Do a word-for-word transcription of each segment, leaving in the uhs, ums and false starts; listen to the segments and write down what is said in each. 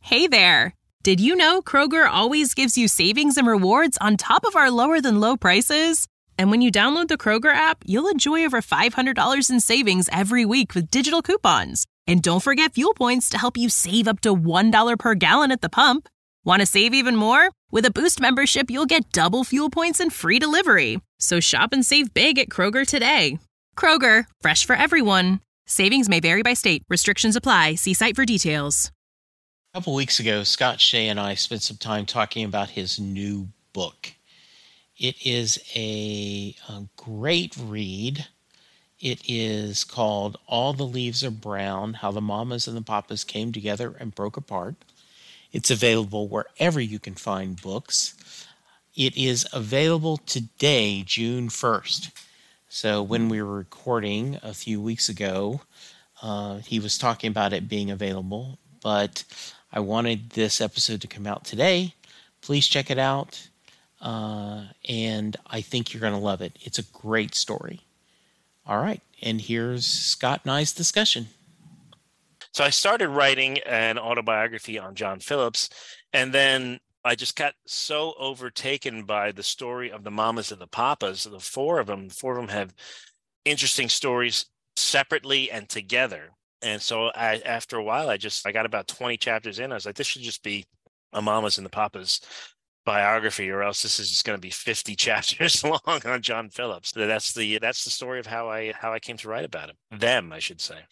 Hey there! Did you know Kroger always gives you savings and rewards on top of our lower-than-low prices? And when you download the Kroger app, you'll enjoy over five hundred dollars in savings every week with digital coupons. And don't forget fuel points to help you save up to one dollar per gallon at the pump. Want to save even more? With a Boost membership, you'll get double fuel points and free delivery. So shop and save big at Kroger today. Kroger, fresh for everyone. Savings may vary by state. Restrictions apply. See site for details. A couple weeks ago, Scott Shea and I spent some time talking about his new book. It is a, a great read. It is called All the Leaves Are Brown, How the Mamas and the Papas Came Together and Broke Apart. It's available wherever you can find books. It is available today, June first. So when we were recording a few weeks ago, uh, he was talking about it being available, but I wanted this episode to come out today. Please check it out, uh, and I think you're going to love it. It's a great story. All right, and here's Scott and I's discussion. So I started writing an autobiography on John Phillips, and then I just got so overtaken by the story of the Mamas and the Papas. The four of them, four of them have interesting stories separately and together. And so I, after a while, I just, I got about twenty chapters in. I was like, this should just be a Mamas and the Papas biography, or else this is just going to be fifty chapters long on John Phillips. So that's the, that's the story of how I, how I came to write about him. Them, I should say.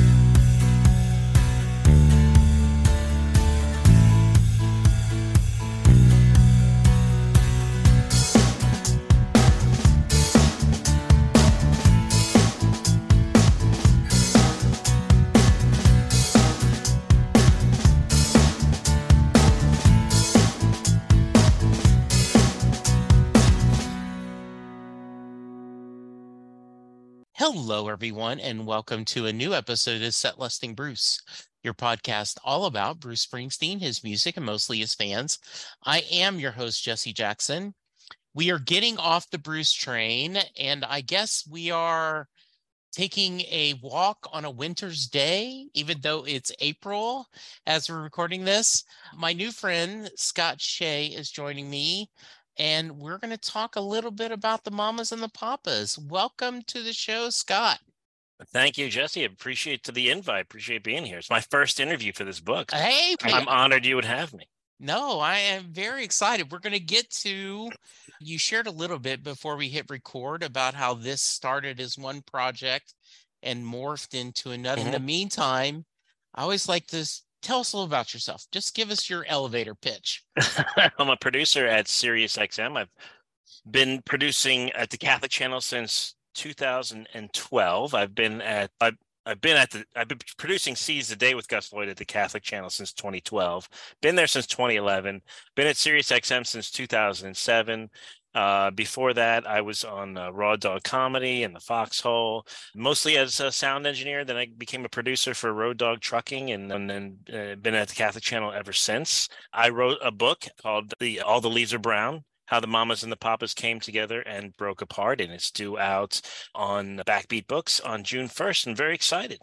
Hello, everyone, and welcome to a new episode of Set Listing Bruce, your podcast all about Bruce Springsteen, his music, and mostly his fans. I am your host, Jesse Jackson. We are getting off the Bruce train, and I guess we are taking a walk on a winter's day, even though it's April as we're recording this. My new friend, Scott Shea, is joining me. And we're going to talk a little bit about the Mamas and the Papas. Welcome to the show, Scott. Thank you, Jesse. I appreciate the invite. Appreciate being here. It's my first interview for this book. Hey, I'm honored you would have me. No, I am very excited. We're going to get to, you shared a little bit before we hit record about how this started as one project and morphed into another. Mm-hmm. In the meantime, I always like this. Tell us a little about yourself. Just give us your elevator pitch. I'm a producer at Sirius X M. I've been producing at the Catholic Channel since two thousand twelve. I've been at I've, I've been at the I've been producing Seize the Day with Gus Floyd at the Catholic Channel since twenty twelve. Been there since twenty eleven. Been at Sirius X M since two thousand seven. Uh, before that, I was on uh, Raw Dog Comedy and the Foxhole, mostly as a sound engineer. Then I became a producer for Road Dog Trucking, and, and then uh, been at the Catholic Channel ever since. I wrote a book called the All the Leaves Are Brown, How the Mamas and the Papas Came Together and Broke Apart, and it's due out on Backbeat Books on June first. I'm very excited.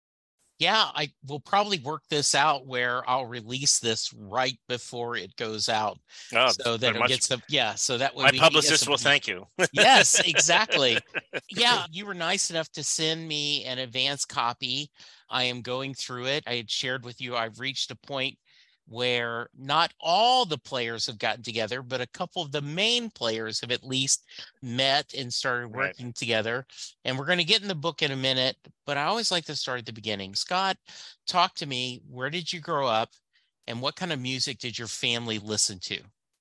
Yeah, I will probably work this out where I'll release this right before it goes out, oh, so that it much, gets some. Yeah, so that way my we publicist some, will thank you. Yes, exactly. Yeah, you were nice enough to send me an advance copy. I am going through it. I had shared with you I've reached a point where not all the players have gotten together, but a couple of the main players have at least met and started working right. together. And we're going to get in the book in a minute, but I always like to start at the beginning. Scott, talk to me. Where did you grow up, and what kind of music did your family listen to?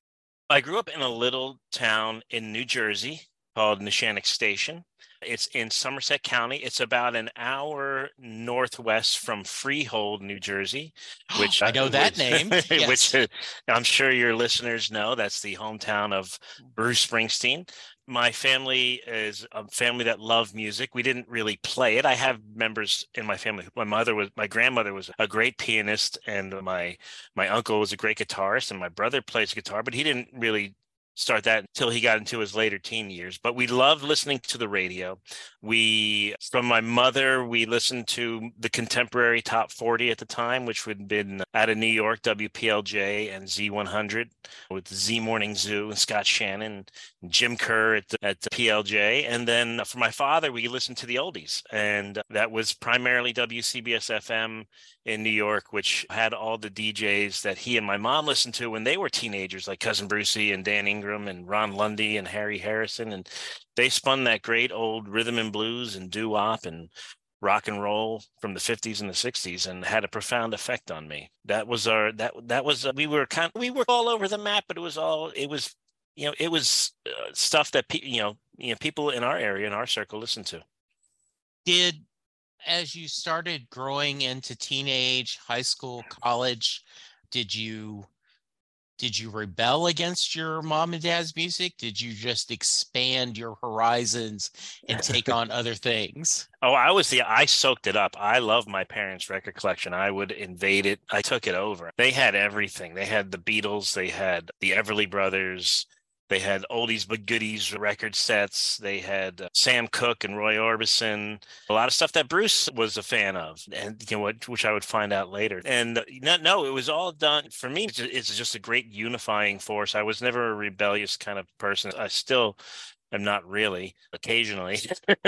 I grew up in a little town in New Jersey called Neshannock Station. It's in Somerset County. It's about an hour northwest from Freehold, New Jersey, which I know that which, name. Yes. Which uh, I'm sure your listeners know. That's the hometown of Bruce Springsteen. My family is a family that loved music. We didn't really play it. I have members in my family. My mother was, my grandmother was a great pianist, and my my uncle was a great guitarist, and my brother plays guitar, but he didn't really start that until he got into his later teen years. But we loved listening to the radio. We, from my mother, we listened to the contemporary top forty at the time, which would have been out of New York, W P L J and Z one hundred with Z Morning Zoo and Scott Shannon and Jim Kerr at, at P L J. And then for my father, we listened to the oldies. And that was primarily W C B S F M in New York, which had all the D Js that he and my mom listened to when they were teenagers, like Cousin Brucey and Dan Ingram and Ron Lundy and Harry Harrison. And they spun that great old rhythm and blues and doo-wop and rock and roll from the fifties and the sixties, and had a profound effect on me. That was our, that, that was, uh, we were kind of, we were all over the map, but it was all, it was, you know, it was uh, stuff that, pe- you know, you know, people in our area, in our circle listened to. Did, as you started growing into teenage, high school, college, did you did you rebel against your mom and dad's music? Did you just expand your horizons and take on other things? Oh, I was the, I soaked it up. I love my parents' record collection. I would invade it. I took it over. They had everything. They had the Beatles. They had the Everly Brothers. They had oldies but goodies record sets. They had uh, Sam Cooke and Roy Orbison, a lot of stuff that Bruce was a fan of, and you know what, which I would find out later. And uh, no, no, it was all done for me. It's just, it's just a great unifying force. I was never a rebellious kind of person. I still am not really, occasionally,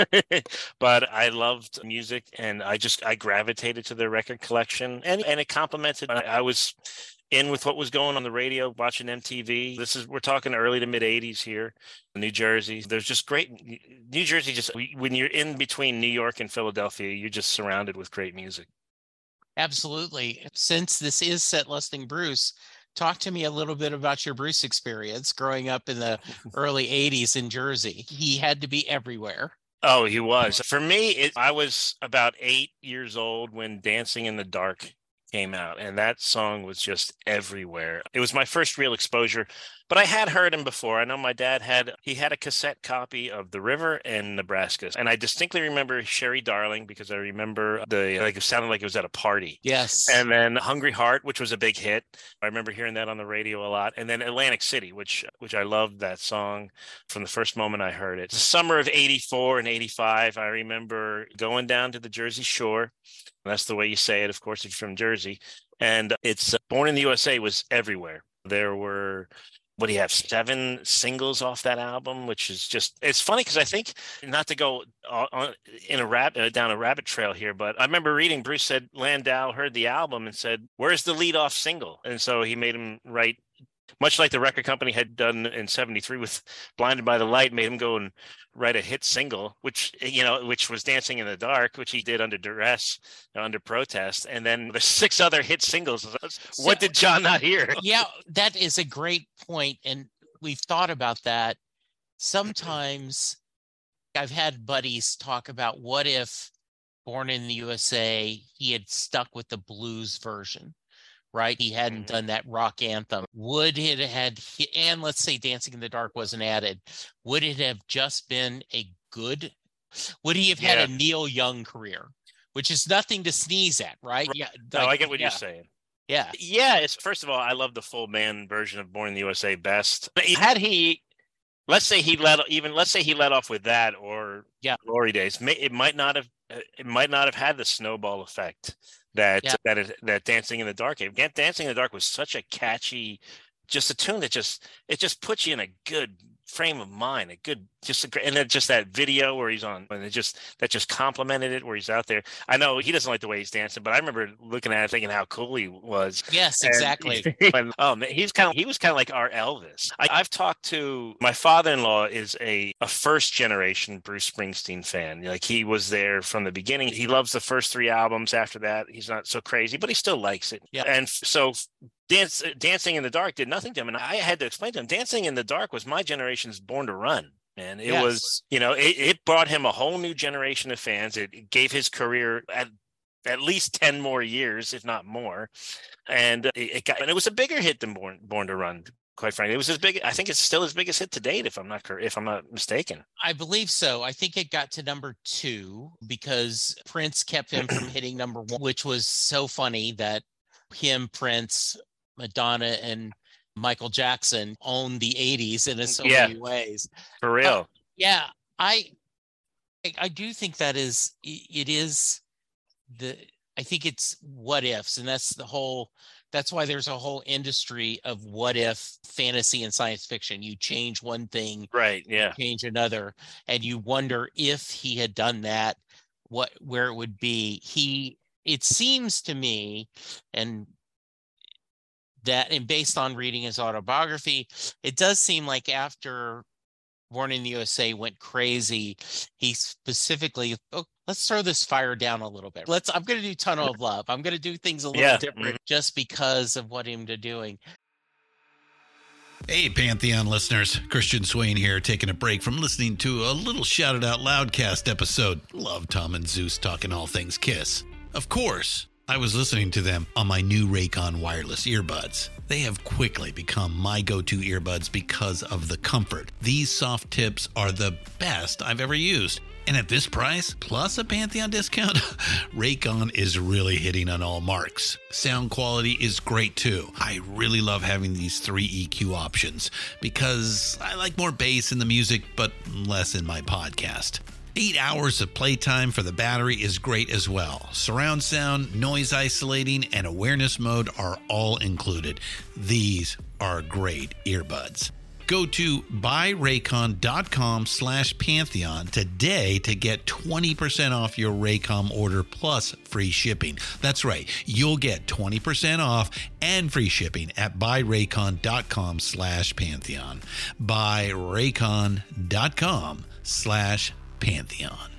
but I loved music, and I just I gravitated to the record collection, and and it complemented. I, I was in with what was going on the radio, watching M T V. This is, we're talking early to mid eighties here in New Jersey. There's just great, New Jersey just, when you're in between New York and Philadelphia, you're just surrounded with great music. Absolutely. Since this is Set Listing Bruce, talk to me a little bit about your Bruce experience growing up in the early eighties in Jersey. He had to be everywhere. Oh, he was. For me, it, I was about eight years old when Dancing in the Dark came out, and that song was just everywhere. It was my first real exposure, but I had heard him before. I know my dad had, he had a cassette copy of The River and Nebraska, and I distinctly remember Sherry Darling, because I remember the, like, it sounded like it was at a party. Yes. And then Hungry Heart, which was a big hit. I remember hearing that on the radio a lot. And then Atlantic City, which which I loved that song from the first moment I heard it. The summer of eighty-four and eighty-five, I remember going down to the Jersey Shore. That's the way you say it, of course, if you're from Jersey. And it's uh, Born in the U S A was everywhere. There were, what do you have, seven singles off that album, which is just, it's funny because I think, not to go on, in a rab, uh, down a rabbit trail here, but I remember reading, Bruce said Landau heard the album and said, where's the lead-off single? And so he made him write, much like the record company had done in seventy-three with Blinded by the Light, made him go and write a hit single, which, you know, which was Dancing in the Dark, which he did under duress, under protest. And then the six other hit singles. What so, did John not hear? Yeah, that is a great point. And we've thought about that. Sometimes I've had buddies talk about, what if Born in the U S A, he had stuck with the blues version, right? He hadn't mm-hmm. done that rock anthem. Would it had, and let's say Dancing in the Dark wasn't added, would it have just been a good, would he have yeah. had a Neil Young career, which is nothing to sneeze at, right? right. Yeah. No, like, I get what yeah. you're saying. Yeah. Yeah. It's, first of all, I love the full band version of Born in the U S A best. Had he, let's say he let, even, let's say he let off with that, or yeah. Glory Days, it might not have, it might not have had the snowball effect that yeah. that it, that Dancing in the Dark gave. Dancing in the Dark was such a catchy, just a tune that just, it just puts you in a good frame of mind, a good, just a great, and then just that video where he's on, and it just, that just complimented it, where he's out there. I know he doesn't like the way he's dancing, but I remember looking at it thinking how cool he was. Yes, and, exactly. and, oh man, he's kind of, he was kind of like our Elvis. I, I've talked to, my father-in-law is a, a first generation Bruce Springsteen fan. Like, he was there from the beginning. He loves the first three albums. After that, he's not so crazy, but he still likes it. Yeah. And so Dance, Dancing in the Dark did nothing to him. And I had to explain to him, Dancing in the Dark was my generation's Born to Run. And it yes. was, you know, it, it brought him a whole new generation of fans. It gave his career at at least ten more years, if not more. And it, it got, and it was a bigger hit than Born Born to Run. Quite frankly, it was his big. I think it's still his biggest hit to date, if I'm not if I'm not mistaken. I believe so. I think it got to number two because Prince kept him from hitting number one, which was so funny that him, Prince, Madonna, and Michael Jackson owned the eighties in so Yeah. many ways. For real. Uh, yeah, I I do think that is it is the I think it's what ifs, and that's the whole that's why there's a whole industry of what if fantasy and science fiction. You change one thing, Right. Yeah. change another, and you wonder if he had done that, what where it would be. He it seems to me, and that and based on reading his autobiography, it does seem like after Born in the U S A went crazy, he specifically, oh, let's throw this fire down a little bit. Let's I'm going to do Tunnel of Love. I'm going to do things a little Yeah. different Mhm. just because of what him to doing. Hey, Pantheon listeners. Christian Swain here, taking a break from listening to a little Shout It Out Loudcast episode. Love Tom and Zeus talking all things Kiss. Of course, I was listening to them on my new Raycon wireless earbuds. They have quickly become my go-to earbuds because of the comfort. These soft tips are the best I've ever used. And at this price, plus a Pantheon discount, Raycon is really hitting on all marks. Sound quality is great too. I really love having these three E Q options because I like more bass in the music, but less in my podcast. Eight hours of playtime for the battery is great as well. Surround sound, noise isolating, and awareness mode are all included. These are great earbuds. Go to buyraycon.com slash Pantheon today to get twenty percent off your Raycom order plus free shipping. That's right. You'll get twenty percent off and free shipping at buyraycon.com slash Pantheon. Buyraycon.com slash Pantheon.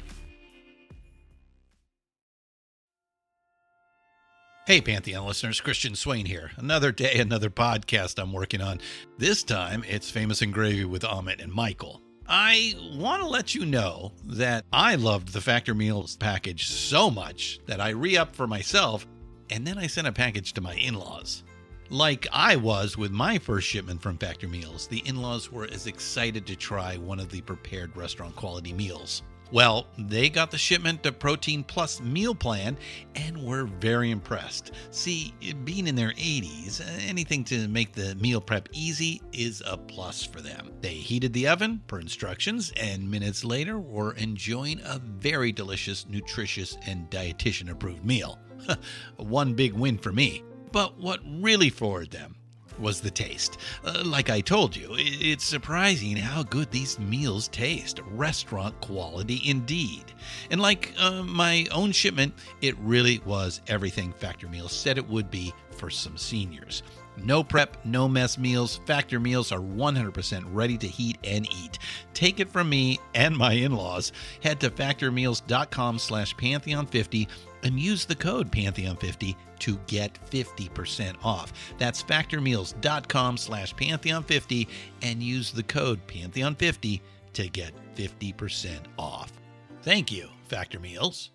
Hey, Pantheon listeners, Christian Swain here. Another day, another podcast I'm working on. This time, it's Famous and Gravy with Amit and Michael. I want to let you know that I loved the Factor Meals package so much that I re-upped for myself, and then I sent a package to my in-laws. Like I was with my first shipment from Factor Meals, the in-laws were as excited to try one of the prepared restaurant quality meals. Well, they got the shipment to Protein Plus meal plan and were very impressed. See, being in their eighties, anything to make the meal prep easy is a plus for them. They heated the oven per instructions and minutes later were enjoying a very delicious, nutritious, and dietitian approved meal. One big win for me. But what really floored them was the taste. Uh, like I told you, it's surprising how good these meals taste. Restaurant quality indeed. And like uh, my own shipment, it really was everything Factor Meals said it would be for some seniors. No prep, no mess meals. Factor Meals are one hundred percent ready to heat and eat. Take it from me and my in-laws. Head to factormeals.com slash Pantheon50 and use the code Pantheon fifty to get fifty percent off. That's factormeals.com slash Pantheon50 and use the code Pantheon fifty to get fifty percent off. Thank you, Factor Meals.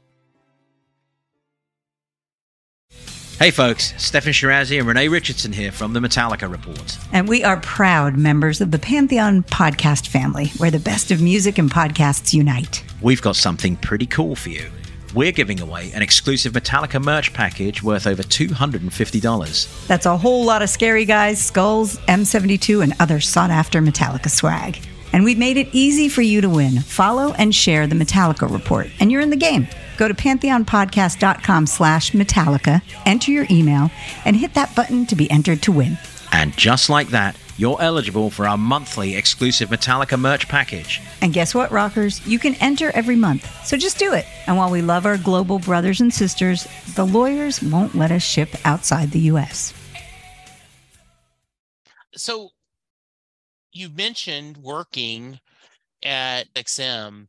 Hey folks, Stefan Shirazi and Renee Richardson here from the Metallica Report. And we are proud members of the Pantheon podcast family, where the best of music and podcasts unite. We've got something pretty cool for you. We're giving away an exclusive Metallica merch package worth over two hundred fifty dollars. That's a whole lot of Scary Guys, Skulls, M seventy-two, and other sought-after Metallica swag. And we've made it easy for you to win. Follow and share the Metallica Report, and you're in the game. Go to pantheonpodcast.com slash Metallica, enter your email, and hit that button to be entered to win. And just like that, you're eligible for our monthly exclusive Metallica merch package. And guess what, rockers? You can enter every month, so just do it. And while we love our global brothers and sisters, the lawyers won't let us ship outside the U S. So you mentioned working at X M.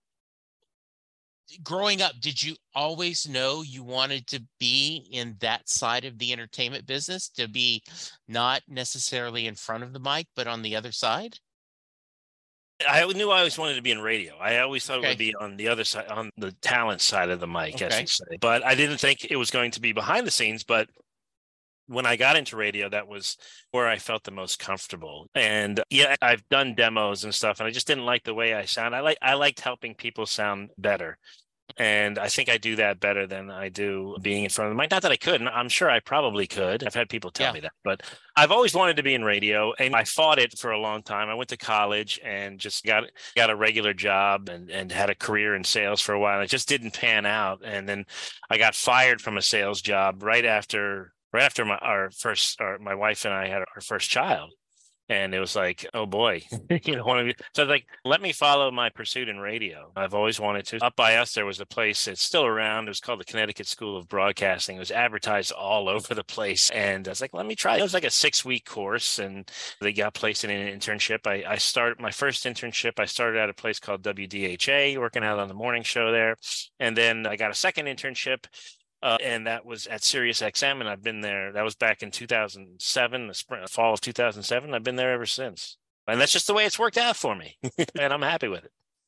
Growing up, did you always know you wanted to be in that side of the entertainment business, to be not necessarily in front of the mic, but on the other side? I knew I always wanted to be in radio. I always thought Okay. it would be on the other side, on the talent side of the mic, as Okay. you say. But I didn't think it was going to be behind the scenes. But when I got into radio, that was where I felt the most comfortable. And yeah, I've done demos and stuff, and I just didn't like the way I sound. I like I liked helping people sound better. And I think I do that better than I do being in front of the mic. Not that I couldn't. I'm sure I probably could. I've had people tell Yeah. me that. But I've always wanted to be in radio, and I fought it for a long time. I went to college and just got got a regular job and, and had a career in sales for a while. It just didn't pan out. And then I got fired from a sales job right after right after my our first our, my wife and I had our first child. And it was like, oh boy, you know, one of you. So I was like, let me follow my pursuit in radio. I've always wanted to. Up by us, there was a place that's still around. It was called the Connecticut School of Broadcasting. It was advertised all over the place. And I was like, let me try. It was like a six week course, and they got placed in an internship. I, I started my first internship. I started at a place called W D H A, working out on the morning show there. And then I got a second internship. Uh, and that was at Sirius X M, and I've been there. That was back in two thousand seven, the spring, fall of two thousand seven. I've been there ever since, and that's just the way it's worked out for me, and I'm happy with it.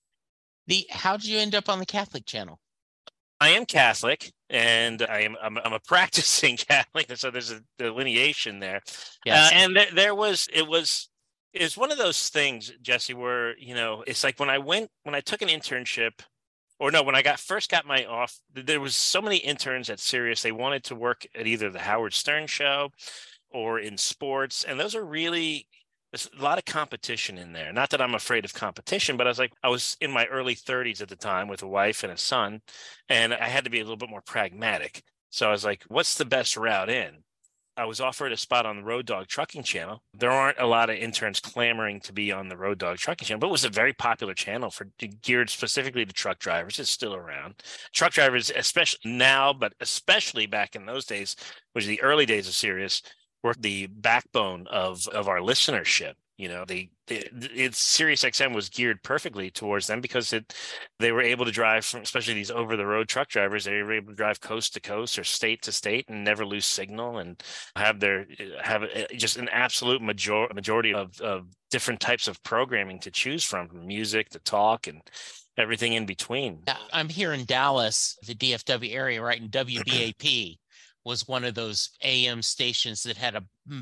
The how did you end up on the Catholic channel? I am Catholic, and I am I'm, I'm a practicing Catholic, so there's a delineation there. Yes. Uh, and th- there was it was it's one of those things, Jesse, where you know it's like when I went when I took an internship. Or no, when I got first got my off, there was so many interns at Sirius. They wanted to work at either the Howard Stern show or in sports. And those are really, there's a lot of competition in there. Not that I'm afraid of competition, but I was like, I was in my early thirties at the time with a wife and a son, and I had to be a little bit more pragmatic. So I was like, what's the best route in? I was offered a spot on the Road Dog Trucking Channel. There aren't a lot of interns clamoring to be on the Road Dog Trucking Channel, but it was a very popular channel for geared specifically to truck drivers. It's still around. Truck drivers, especially now, but especially back in those days, which is the early days of Sirius, were the backbone of of our listenership. You know, they, they it's Sirius X M was geared perfectly towards them because it they were able to drive from, especially these over the road truck drivers, they were able to drive coast to coast or state to state and never lose signal and have their have just an absolute major, majority of, of different types of programming to choose from, from music to talk and everything in between. I'm here in Dallas, the D F W area, right? And W B A P was one of those A M stations that had a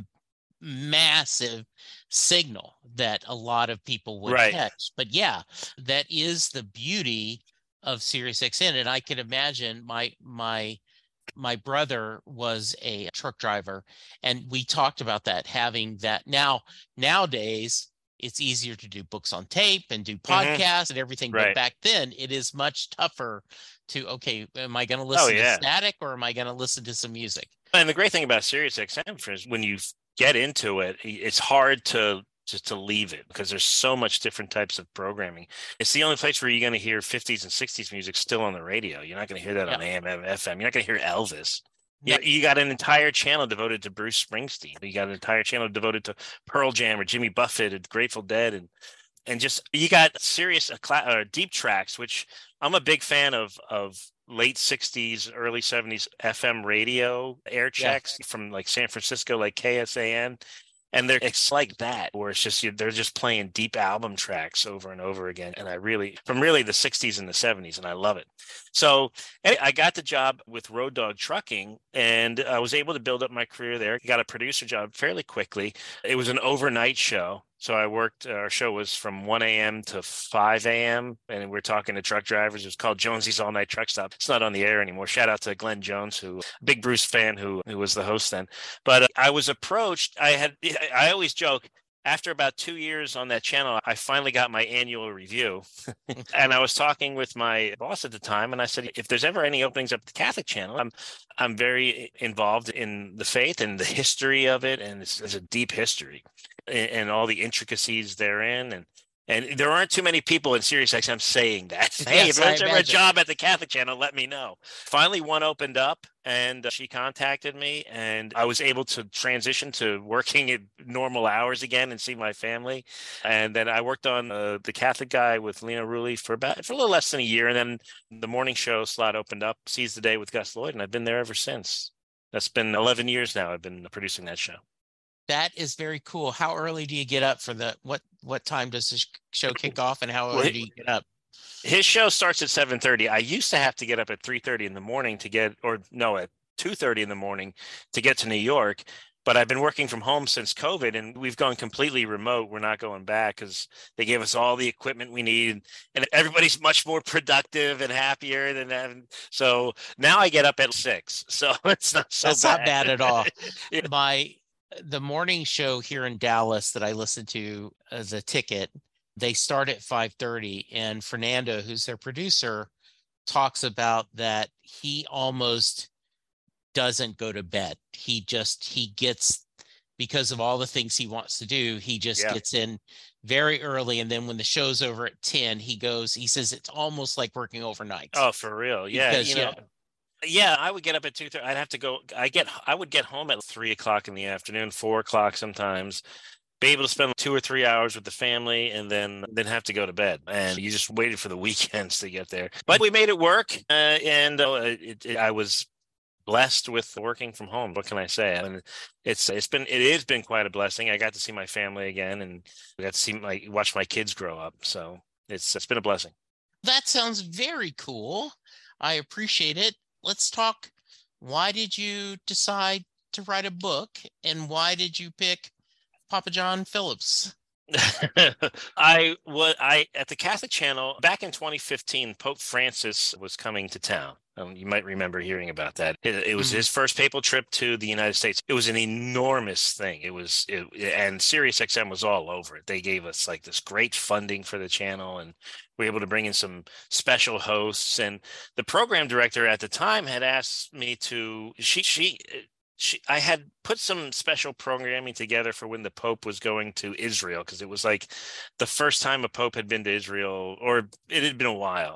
massive signal that a lot of people would right. catch. But yeah, that is the beauty of Sirius X M. And I can imagine my my my brother was a truck driver, and we talked about that, having that. Now nowadays it's easier to do books on tape and do podcasts mm-hmm. and everything. Right. But back then it is much tougher to, okay, am I going to listen oh, yeah. to static or am I going to listen to some music? And the great thing about Sirius X M is when you get into it, it's hard to just to leave it because there's so much different types of programming. It's the only place where you're going to hear fifties and sixties music still on the radio. You're not going to hear that yeah. on A M, F M. You're not going to hear Elvis. Yeah. You, you got an entire channel devoted to Bruce Springsteen. You got an entire channel devoted to Pearl Jam or Jimmy Buffett and Grateful Dead, and and just you got serious uh, cla- uh, deep tracks, which I'm a big fan of of. late sixties, early seventies F M radio air checks yeah. from like San Francisco, like K S A N. And they're, it's like that, where it's just, they're just playing deep album tracks over and over again. And I really, from really the sixties and the seventies, and I love it. So I got the job with Road Dog Trucking, and I was able to build up my career there. Got a producer job fairly quickly. It was an overnight show. So I worked, our show was from one a.m. to five a.m. and we're talking to truck drivers. It was called Jonesy's All Night Truck Stop. It's not on the air anymore. Shout out to Glenn Jones, who big Bruce fan, who, who was the host then. But uh, I was approached. I had, I always joke, after about two years on that channel, I finally got my annual review. And I was talking with my boss at the time, and I said, if there's ever any openings up at the Catholic channel, I'm I'm very involved in the faith and the history of it, and it's, it's a deep history and, and all the intricacies therein. And And there aren't too many people in Sirius X M saying that. Hey, yes, if there's ever a job at the Catholic channel, let me know. Finally, one opened up, and she contacted me, and I was able to transition to working at normal hours again and see my family. And then I worked on uh, the Catholic Guy with Lena Rulli for about for a little less than a year. And then the morning show slot opened up, Seize the Day with Gus Lloyd, and I've been there ever since. That's been eleven years now. I've been producing that show. That is very cool. How early do you get up for the, what, what time does the show kick off, and how early do you get up? His show starts at seven thirty. I used to have to get up at three thirty in the morning to get, or no, at two thirty in the morning to get to New York. But I've been working from home since COVID, and we've gone completely remote. We're not going back because they gave us all the equipment we need, and everybody's much more productive and happier than that. So now I get up at six, so it's not so That's bad. not bad at all. Yeah. My the morning show here in Dallas that I listen to as a ticket, they start at five thirty, and Fernando, who's their producer, talks about that he almost doesn't go to bed. He just, he gets, because of all the things he wants to do, he just Yeah. gets in very early. And then when the show's over at ten, he goes, he says it's almost like working overnight. Oh, for real? Yeah. Because, you know, yeah. yeah, I would get up at two thirty. I'd have to go. I get, I would get home at three o'clock in the afternoon, four o'clock sometimes, be able to spend two or three hours with the family, and then then have to go to bed. And you just waited for the weekends to get there. But we made it work, uh, and uh, it, it, I was blessed with working from home. What can I say? I mean, it's it's been it has been quite a blessing. I got to see my family again, and I got to see my watch my kids grow up. So it's it's been a blessing. That sounds very cool. I appreciate it. Let's talk. Why did you decide to write a book, and why did you pick Papa John Phillips? I was I at the Catholic Channel back in twenty fifteen. Pope Francis was coming to town. Um, you might remember hearing about that. It, it was Mhm. his first papal trip to the United States. It was an enormous thing. It was, it, and SiriusXM was all over it. They gave us like this great funding for the channel, and we were able to bring in some special hosts. And the program director at the time had asked me to. She she. She, I had put some special programming together for when the Pope was going to Israel, because it was like the first time a Pope had been to Israel, or it had been a while.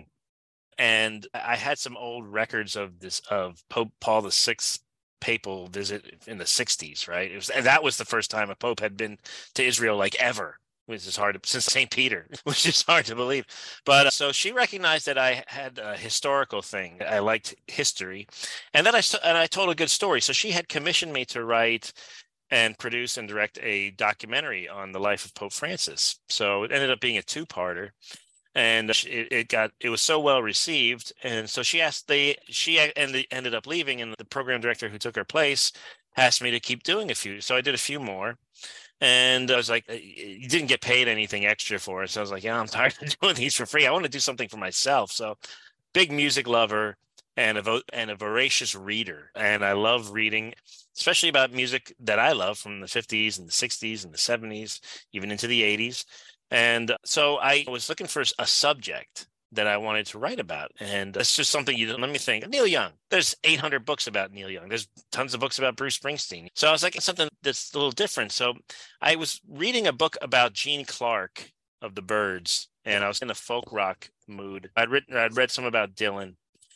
And I had some old records of this of Pope Paul the Sixth papal visit in the sixties, right? It was, and that was the first time a Pope had been to Israel like ever. Which is hard to, since Saint Peter, which is hard to believe. But uh, so she recognized that I had a historical thing. I liked history, and then I and I told a good story. So she had commissioned me to write and produce and direct a documentary on the life of Pope Francis. So it ended up being a two-parter, and it, it got it was so well received. And so she asked they she ended ended up leaving, and the program director who took her place asked me to keep doing a few. So I did a few more. And I was like, you didn't get paid anything extra for it. So I was like, yeah, I'm tired of doing these for free. I want to do something for myself. So big music lover and a, vo- and a voracious reader. And I love reading, especially about music that I love from the fifties and the sixties and the seventies, even into the eighties. And so I was looking for a subject that I wanted to write about. And that's just something you let me think. Neil Young. There's eight hundred books about Neil Young. There's tons of books about Bruce Springsteen. So I was like, it's something that's a little different. So I was reading a book about Gene Clark of the Byrds, and I was in a folk rock mood. I'd written, I'd read some about Dylan,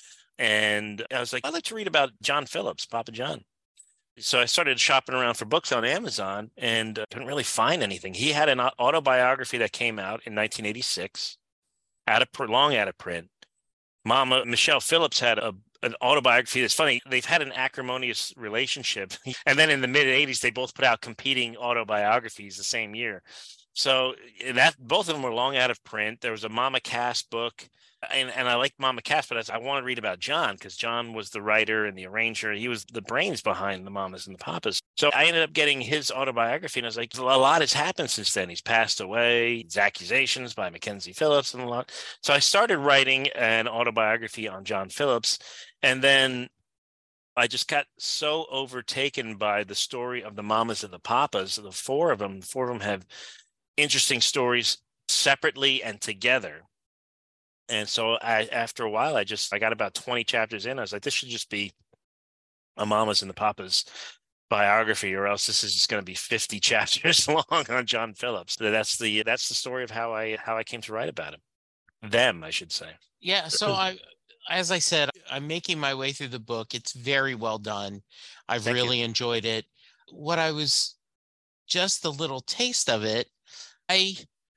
and I was like, I'd like to read about John Phillips, Papa John. So I started shopping around for books on Amazon, and uh, couldn't really find anything. He had an autobiography that came out in nineteen eighty-six. Out of long out of print. Mama Michelle Phillips had a an autobiography that's funny. They've had an acrimonious relationship, and then in the mid eighties, they both put out competing autobiographies the same year. So that both of them were long out of print. There was a Mama Cass book, and, and I liked Mama Cass, but I, I want to read about John because John was the writer and the arranger. He was the brains behind the Mamas and the Papas. So I ended up getting his autobiography, and I was like, a lot has happened since then. He's passed away. His Accusations by Mackenzie Phillips and a lot. So I started writing an autobiography on John Phillips, and then I just got so overtaken by the story of the Mamas and the Papas. The four of them, four of them have interesting stories separately and together. And so I, after a while, I just, I got about twenty chapters in. I was like, this should just be a Mamas and the Papas biography, or else this is just going to be fifty chapters long on John Phillips. So that's the, that's the story of how I, how I came to write about him. Them, I should say. Yeah. So I, as I said, I'm making my way through the book. It's very well done. I've Thank really you. enjoyed it. What I was, just a little taste of it, I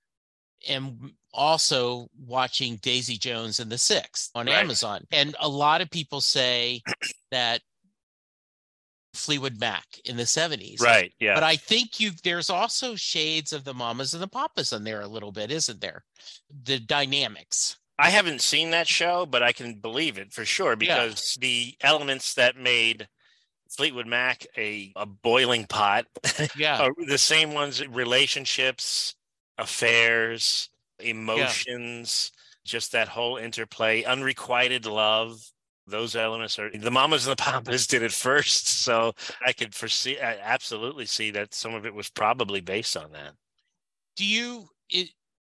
am also watching Daisy Jones and the Six on Right. Amazon. And a lot of people say that Fleetwood Mac in the seventies. Right. Yeah. But I think you there's also shades of the Mamas and the Papas in there a little bit, isn't there? The dynamics. I haven't seen that show, but I can believe it for sure, because the elements that made Fleetwood Mac, a, a boiling pot. Yeah. uh, the same ones, relationships, affairs, emotions, yeah. just that whole interplay, unrequited love. Those elements are the Mamas and the Papas did it first. So I could foresee, I absolutely see that some of it was probably based on that. Do you, it,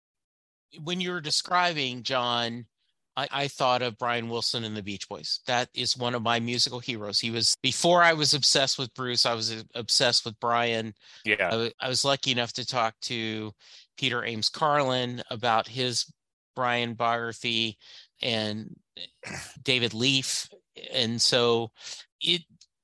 when you were describing John, I, I thought of Brian Wilson and the Beach Boys. That is one of my musical heroes. He was, before I was obsessed with Bruce, I was obsessed with Brian. Yeah. I, I was lucky enough to talk to Peter Ames Carlin about his Brian biography and David Leaf. And so it,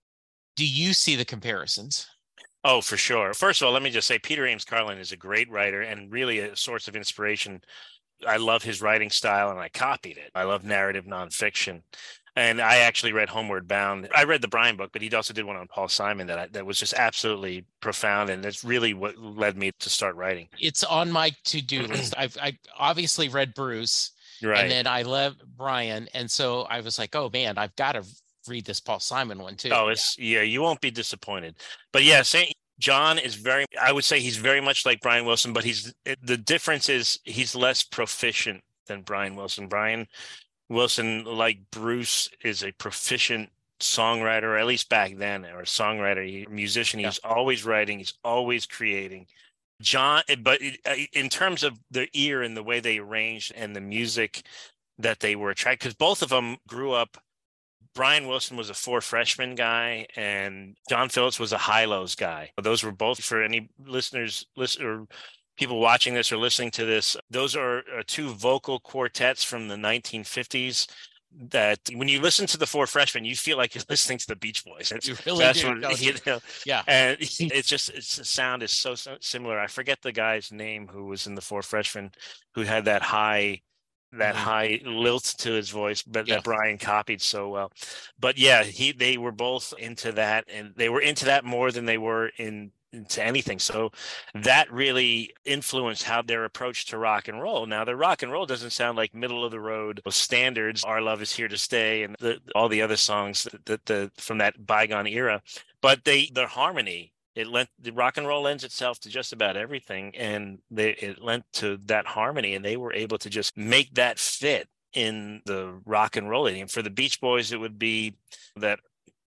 do you see the comparisons? Oh, for sure. First of all, let me just say Peter Ames Carlin is a great writer and really a source of inspiration. I love his writing style and I copied it. I love narrative nonfiction. And I actually read Homeward Bound. I read the Brian book, but he also did one on Paul Simon that I, that was just absolutely profound. And that's really what led me to start writing. It's on my to-do list. I've I obviously read Bruce. Right. And then I love Brian. And so I was like, oh, man, I've got to read this Paul Simon one, too. Oh, it's yeah, you won't be disappointed. But yeah, Saint John is very, I would say he's very much like Brian Wilson, but he's the difference is he's less proficient than Brian Wilson. Brian Wilson, like Bruce, is a proficient songwriter, or at least back then, or a songwriter, he, a musician. He's yeah. always writing, he's always creating. John, but in terms of the ear and the way they arranged and the music that they were attracted, because both of them grew up. Brian Wilson was a four freshman guy, and John Phillips was a high-lows guy. Those were both, for any listeners, listen, or people watching this or listening to this, those are uh, two vocal quartets from the nineteen fifties that when you listen to the Four Freshmen, you feel like you're listening to the Beach Boys. It's, you really that's do. What, you know, yeah. And it's just, it's, the sound is so, so similar. I forget the guy's name who was in the Four Freshmen who had that high, that mm-hmm. high lilt to his voice, but yeah. that Brian copied so well. But yeah, he, they were both into that, and they were into that more than they were in into anything. So that really influenced how their approach to rock and roll. Now, their rock and roll doesn't sound like middle of the road standards. Our Love Is Here to Stay, and the, all the other songs that the, the from that bygone era, but they their harmony. It lent the rock and roll lends itself to just about everything, and they it lent to that harmony, and they were able to just make that fit in the rock and roll. And for the Beach Boys, it would be that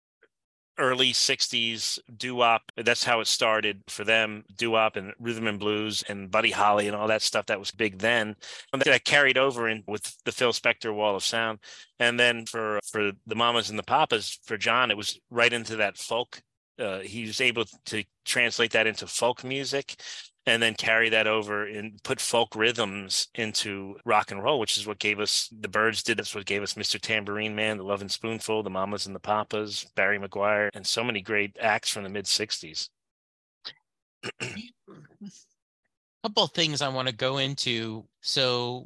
early sixties doo-wop. That's how it started for them, doo-wop and rhythm and blues and Buddy Holly and all that stuff that was big then. And that carried over in with the Phil Spector Wall of Sound. And then for for the Mamas and the Papas, for John, it was right into that folk. Uh, he was able to translate that into folk music and then carry that over and put folk rhythms into rock and roll, which is what gave us, the Byrds did, that's what gave us Mister Tambourine Man, the Lovin' Spoonful, the Mamas and the Papas, Barry McGuire, and so many great acts from the mid-sixties. A couple of things I want to go into. So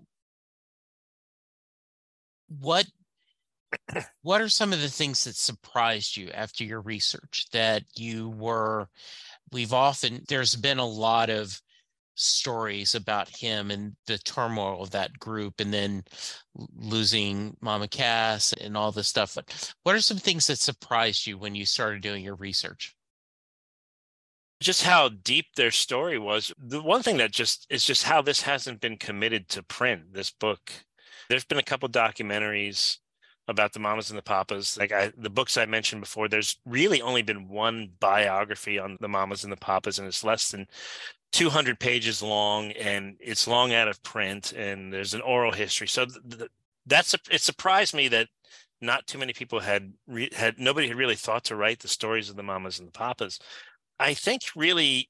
what what are some of the things that surprised you after your research that you were, we've often, there's been a lot of stories about him and the turmoil of that group and then losing Mama Cass and all this stuff. But what are some things that surprised you when you started doing your research? Just how deep their story was. The one thing that just is just how this hasn't been committed to print, this book. There's been a couple documentaries about the Mamas and the Papas. Like I, the books I mentioned before, there's really only been one biography on the Mamas and the Papas, and it's less than two hundred pages long, and it's long out of print, and there's an oral history. So th- th- that's a, it surprised me that not too many people had re- had nobody had really thought to write the stories of the Mamas and the Papas. I think really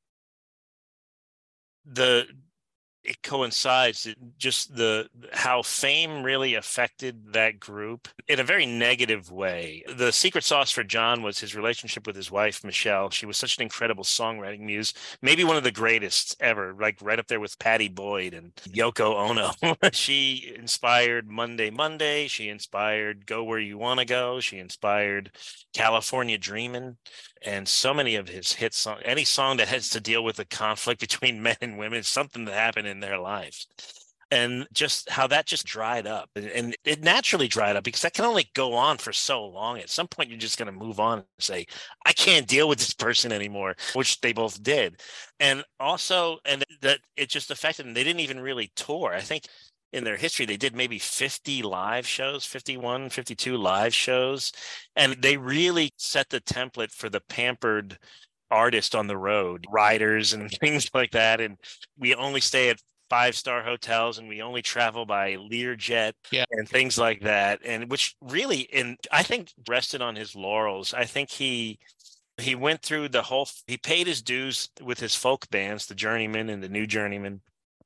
the it coincides just the how fame really affected that group in a very negative way. The secret sauce for John was his relationship with his wife, Michelle. She was such an incredible songwriting muse, maybe one of the greatest ever, like right up there with Pattie Boyd and Yoko Ono. She inspired Monday, Monday. She inspired Go Where You Want to Go. She inspired California Dreamin'. And so many of his hit songs, any song that has to deal with a conflict between men and women, something that happened in their lives. And just how that just dried up. And it naturally dried up because that can only go on for so long. At some point, you're just going to move on and say, I can't deal with this person anymore, which they both did. And also, and that it just affected them. They didn't even really tour. I think in their history, they did maybe fifty live shows, fifty-one, fifty-two live shows. And they really set the template for the pampered artist on the road, riders and things like that. And we only stay at five-star hotels and we only travel by Learjet yeah. and things like that. And which really, in I think, rested on his laurels. I think he he went through the whole, he paid his dues with his folk bands, the Journeymen and the New Journeymen.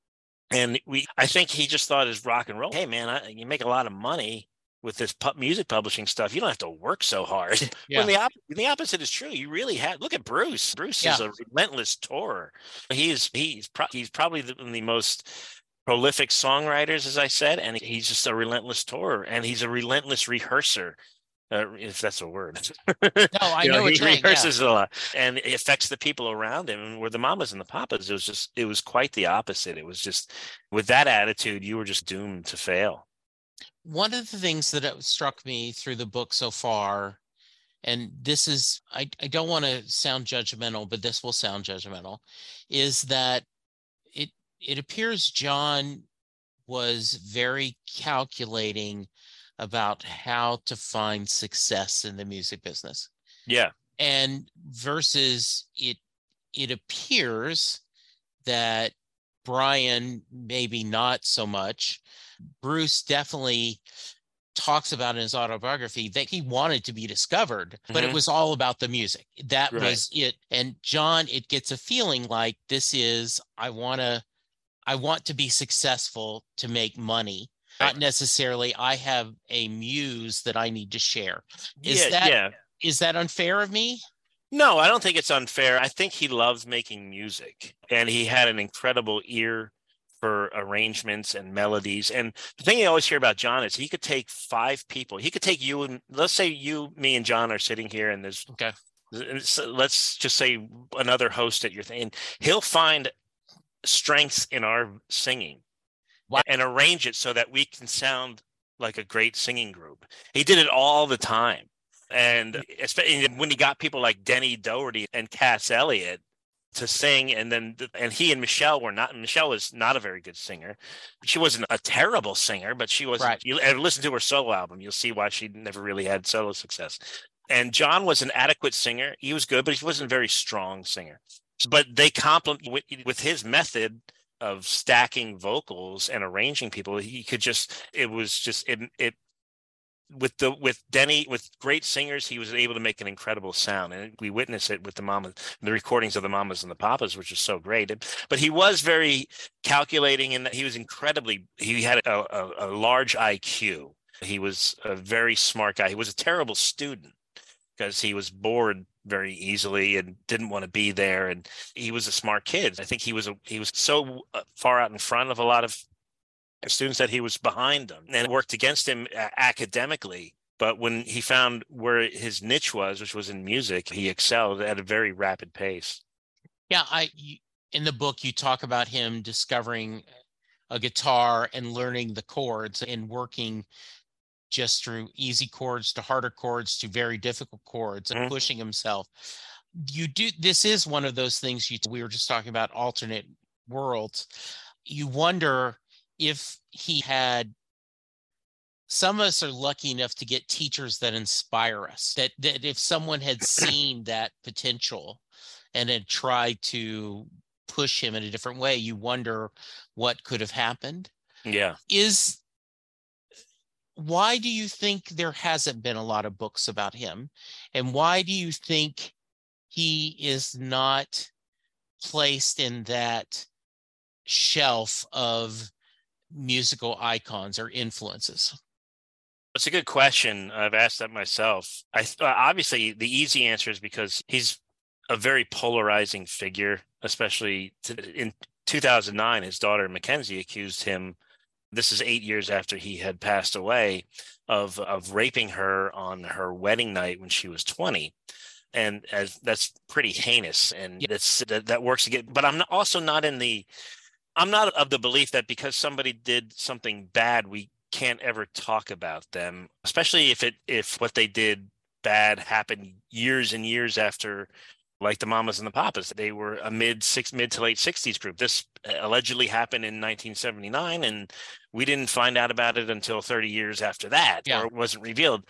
And we, I think he just thought as rock and roll, hey man, I, you make a lot of money with this pu- music publishing stuff. You don't have to work so hard. Yeah. When the, op- the opposite is true. You really have. Look at Bruce. Bruce yeah. is a relentless tourer. He is. He's pro- he's probably the, the most prolific songwriters, as I said, and he's just a relentless tourer, and he's a relentless rehearser. Uh, if that's a word. No, I you know, know what he you're saying, rehearses yeah. a lot, and it affects the people around him. And where the mamas and the papas, it was just, it was quite the opposite. It was just, with that attitude, you were just doomed to fail. One of the things that struck me through the book so far, and this is, I, I don't want to sound judgmental, but this will sound judgmental, is that it it appears John was very calculating about how to find success in the music business. Yeah. And versus it, it appears that Brian, maybe not so much. Bruce definitely talks about in his autobiography that he wanted to be discovered, mm-hmm. but it was all about the music. That right. was it. And John, it gets a feeling like this is, I want to, I want to be successful to make money. Not necessarily, I have a muse that I need to share. Is yeah, that, yeah. is that unfair of me? No, I don't think it's unfair. I think he loves making music, and he had an incredible ear for arrangements and melodies. And the thing you always hear about John is he could take five people. He could take you, and let's say you, me, and John are sitting here, and there's okay. Let's just say another host at your thing, and he'll find strengths in our singing. Wow. And arrange it so that we can sound like a great singing group. He did it all the time. And especially when he got people like Denny Doherty and Cass Elliot to sing, and then and he and Michelle were not. Michelle was not a very good singer. She wasn't a terrible singer, but she was. Right. You listen to her solo album, you'll see why she never really had solo success. And John was an adequate singer. He was good, but he wasn't a very strong singer. But they complement with, with his method of stacking vocals and arranging people. He could just. It was just it. it With the with Denny, with great singers, he was able to make an incredible sound, and we witness it with the Mamas, the recordings of the Mamas and the Papas, which is so great. But he was very calculating, in that he was incredibly. He had a, a, a large I Q. He was a very smart guy. He was a terrible student because he was bored very easily and didn't want to be there. And he was a smart kid. I think he was a, he was so far out in front of a lot of students that he was behind them, and it worked against him academically. But when he found where his niche was, which was in music, he excelled at a very rapid pace. Yeah, I in the book you talk about him discovering a guitar and learning the chords and working just through easy chords to harder chords to very difficult chords and mm-hmm. pushing himself. You do this is one of those things you we were just talking about, alternate worlds. You wonder if he had, some of us are lucky enough to get teachers that inspire us, that, that if someone had seen that potential and had tried to push him in a different way, you wonder what could have happened. Yeah. Is, why do you think there hasn't been a lot of books about him? And why do you think he is not placed in that shelf of musical icons or influences? It's a good question. I've asked that myself. I obviously the easy answer is because he's a very polarizing figure, especially to, in two thousand nine, his daughter Mackenzie accused him, this is eight years after he had passed away, of of raping her on her wedding night when she was twenty. And as that's pretty heinous, and yeah. that's that, that works again. But I'm not, also not in the I'm not of the belief that because somebody did something bad, we can't ever talk about them, especially if it if what they did bad happened years and years after, like the Mamas and the Papas. They were a mid six mid to late sixties group. This allegedly happened in nineteen seventy-nine, and we didn't find out about it until thirty years after that, yeah. or it wasn't revealed.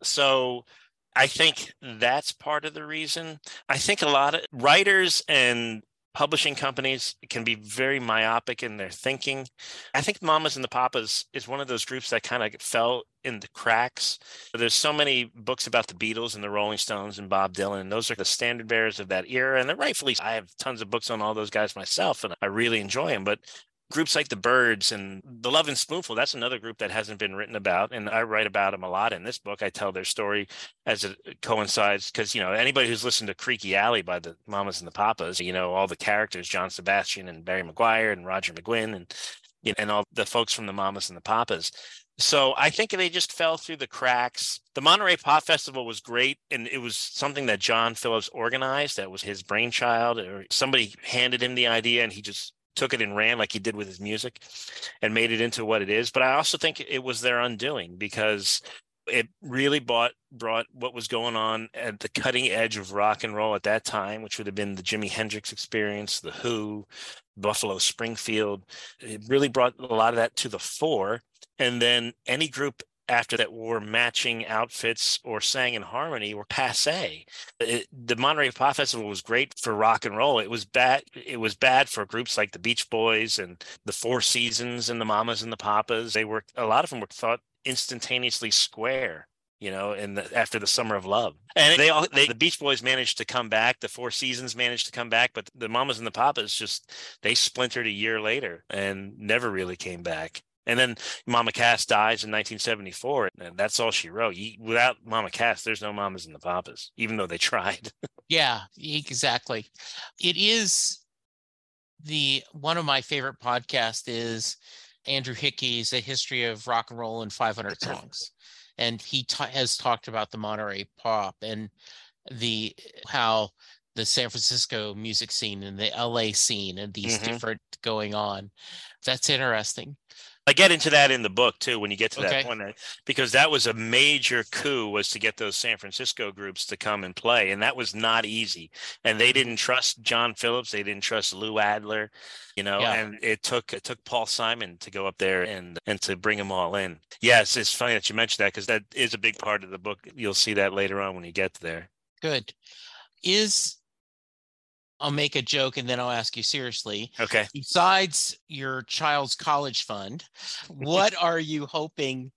So I think that's part of the reason. I think a lot of writers and publishing companies can be very myopic in their thinking. I think Mamas and the Papas is one of those groups that kind of fell in the cracks. There's so many books about the Beatles and the Rolling Stones and Bob Dylan. And those are the standard bearers of that era. And they're rightfully, I have tons of books on all those guys myself, and I really enjoy them. But groups like the Byrds and the Lovin' Spoonful, that's another group that hasn't been written about. And I write about them a lot in this book. I tell their story as it coincides because, you know, anybody who's listened to Creaky Alley by the Mamas and the Papas, you know, all the characters, John Sebastian and Barry McGuire and Roger McGuinn and, you know, and all the folks from the Mamas and the Papas. So I think they just fell through the cracks. The Monterey Pop Festival was great, and it was something that John Phillips organized. That was his brainchild, or somebody handed him the idea and he just took it and ran like he did with his music and made it into what it is. But I also think it was their undoing because it really brought, brought what was going on at the cutting edge of rock and roll at that time, which would have been the Jimi Hendrix Experience, the Who, Buffalo Springfield. It really brought a lot of that to the fore. And then any group after that wore matching outfits or sang in harmony were passe. It, the Monterey Pop Festival was great for rock and roll. It was bad. It was bad for groups like the Beach Boys and the Four Seasons and the Mamas and the Papas. They were, a lot of them were thought instantaneously square, you know, in the, after the Summer of Love. And they all, they, the Beach Boys managed to come back. The Four Seasons managed to come back, but the Mamas and the Papas just, they splintered a year later and never really came back. And then Mama Cass dies in nineteen seventy-four, and that's all she wrote. Without Mama Cass, there's no Mamas and the Papas, even though they tried. Yeah, exactly. It is the one of my favorite podcasts is Andrew Hickey's A History of Rock and Roll in five hundred Songs. And he ta- has talked about the Monterey Pop and the how the San Francisco music scene and the L A scene and these mm-hmm. different going on. That's interesting. I get into that in the book too, when you get to okay. that point, because that was a major coup, was to get those San Francisco groups to come and play. And that was not easy. And they didn't trust John Phillips. They didn't trust Lou Adler, you know, yeah. and it took, it took Paul Simon to go up there and, and to bring them all in. Yes. It's funny that you mentioned that because that is a big part of the book. You'll see that later on when you get there. Good. Is, I'll make a joke and then I'll ask you seriously. Okay. Besides your child's college fund, what are you hoping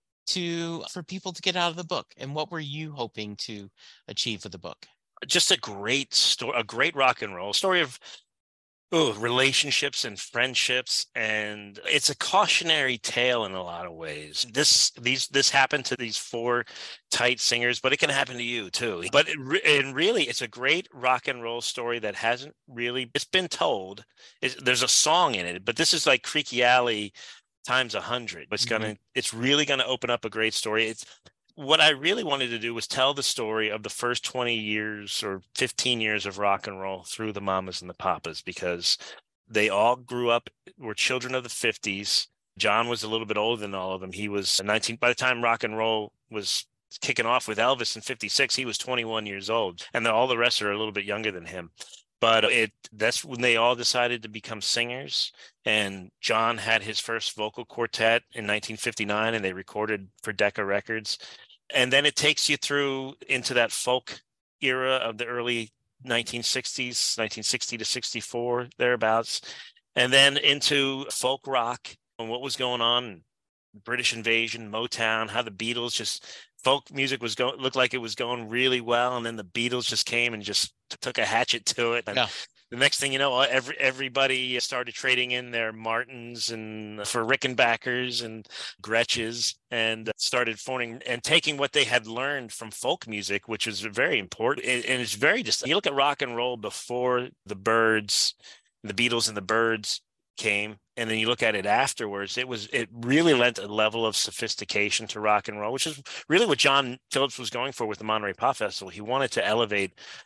to for people to get out of the book? And what were you hoping to achieve with the book? Just a great story, a great rock and roll story of oh, relationships and friendships. And it's a cautionary tale in a lot of ways. This these this happened to these four tight singers, but it can happen to you too. But it, and really, it's a great rock and roll story that hasn't really, it's been told. It's, there's a song in it, but this is like Creaky Alley times a hundred. It's gonna, mm-hmm. it's really gonna open up a great story. It's what I really wanted to do was tell the story of the first twenty years or fifteen years of rock and roll through the Mamas and the Papas, because they all grew up, were children of the fifties. John was a little bit older than all of them. He was nineteen. By the time rock and roll was kicking off with Elvis in fifty-six, he was twenty-one years old. And all the rest are a little bit younger than him. But it that's when they all decided to become singers. And John had his first vocal quartet in nineteen fifty-nine, and they recorded for Decca Records. And then it takes you through into that folk era of the early nineteen sixties, nineteen sixty to sixty-four, thereabouts. And then into folk rock and what was going on, British invasion, Motown, how the Beatles just, folk music was going, looked like it was going really well. And then the Beatles just came and just took a hatchet to it. And yeah. The next thing you know, every everybody started trading in their Martins and for Rickenbackers and Gretches, and started phoning and taking what they had learned from folk music, which is very important. And it's very just, you look at rock and roll before the Byrds, the Beatles and the Byrds came, and then you look at it afterwards, it was it really lent a level of sophistication to rock and roll, which is really what John Phillips was going for with the Monterey Pop Festival. He wanted to elevate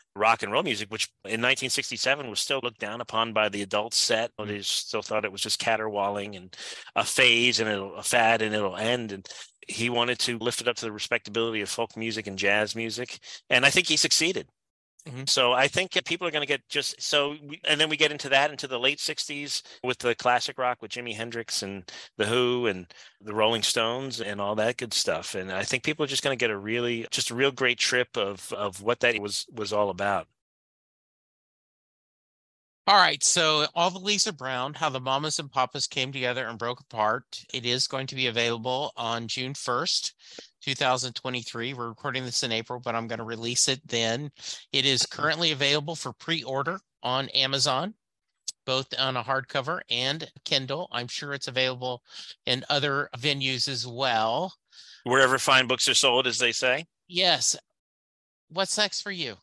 rock and roll music, which in nineteen sixty-seven was still looked down upon by the adult set. They still thought it was just caterwauling and a phase and it'll, a fad and it'll end. And he wanted to lift it up to the respectability of folk music and jazz music. And I think he succeeded. Mm-hmm. So I think people are going to get just so, we, and then we get into that into the late sixties with the classic rock with Jimi Hendrix and the Who and the Rolling Stones and all that good stuff. And I think people are just going to get a really, just a real great trip of of what that was was all about. All right, so all the Lisa Brown, How the Mamas and Papas Came Together and Broke Apart. It is going to be available on June first, two thousand twenty-three. We're recording this in April, but I'm going to release it then. It is currently available for pre-order on Amazon, both on a hardcover and Kindle. I'm sure it's available in other venues as well. Wherever fine books are sold, as they say. Yes. What's next for you?